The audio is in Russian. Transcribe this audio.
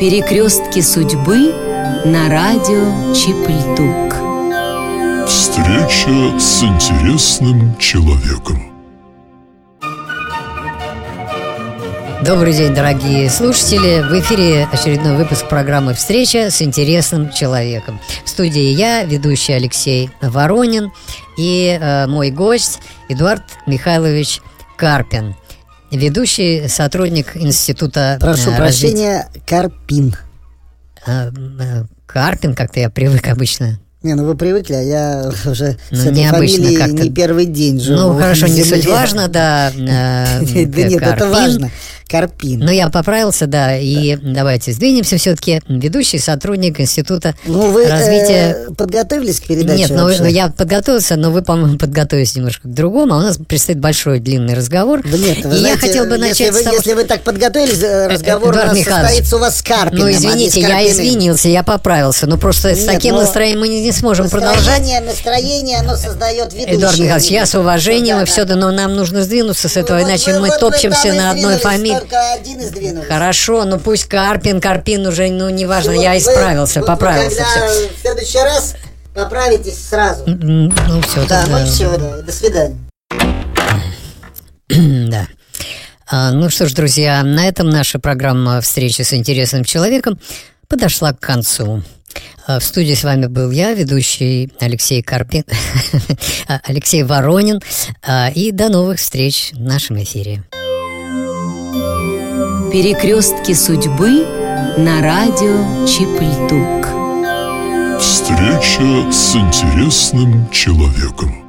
Перекрестки судьбы на радио Чипльдук. Встреча с интересным человеком. Добрый день, дорогие слушатели. В эфире очередной выпуск программы «Встреча с интересным человеком». В студии я, ведущий Алексей Воронин, и мой гость Эдуард Михайлович Карпин, ведущий сотрудник Института Прошу прощения, Карпин. Карпин, как-то я привык обычно. Не, ну вы привыкли, а я уже с этой необычно фамилией как-то. Не первый день живу. Ну, хорошо, не суть важно, да. Да нет, это важно. Карпин. Ну, я поправился, да, и давайте сдвинемся все-таки. Ведущий сотрудник Института развития... Вы подготовились к передаче? Нет, ну я подготовился, но вы, по-моему, подготовились немножко к другому, а у нас предстоит большой длинный разговор. Да нет, вы знаете, я хотел бы начать с того, если вы так подготовились, разговор у нас состоится у вас с Карпином. Ну, извините, я извинился, я поправился, но просто с таким настроением мы не сможем продолжать. Настроение, оно создает ведущего. Эдуард Михайлович, я с уважением, и все, но нам нужно сдвинуться с этого, иначе мы топчемся на одной фамилии. Хорошо, ну пусть Карпин уже, ну неважно, я исправился, поправился. Когда в следующий раз поправитесь сразу. Ну все, да. Ну все, да. До свидания. Да. Ну что ж, друзья, на этом наша программа «Встреча с интересным человеком» подошла к концу. В студии с вами был я, ведущий Алексей Карпин, Алексей Воронин, и до новых встреч в нашем эфире. Перекрестки судьбы на радио Чипльдук. Встреча с интересным человеком.